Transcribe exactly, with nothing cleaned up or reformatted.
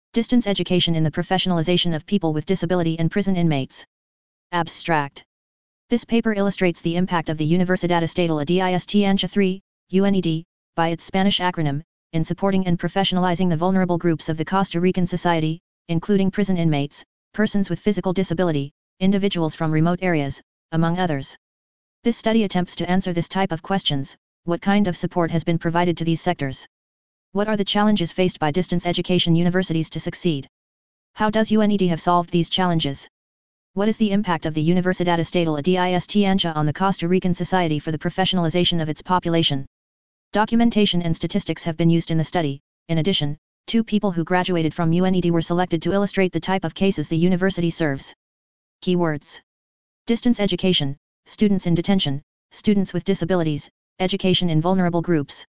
Distance education in the professionalization of people with disability and prison inmates. Abstract. This paper illustrates the impact of the Universidad Estatal de Distancia three, U N E D, by its Spanish acronym, in supporting and professionalizing the vulnerable groups of the Costa Rican society, including prison inmates, persons with physical disability, individuals from remote areas, among others. This study attempts to answer this type of questions: what kind of support has been provided to these sectors? What are the challenges faced by distance education universities to succeed? How does U N E D have solved these challenges? What is the impact of the Universidad Estatal de Distancia on the Costa Rican society for the professionalization of its population? Documentation and statistics have been used in the study. In addition, two people who graduated from U N E D were selected to illustrate the type of cases the university serves. Keywords: distance education, students in detention, students with disabilities, education in vulnerable groups.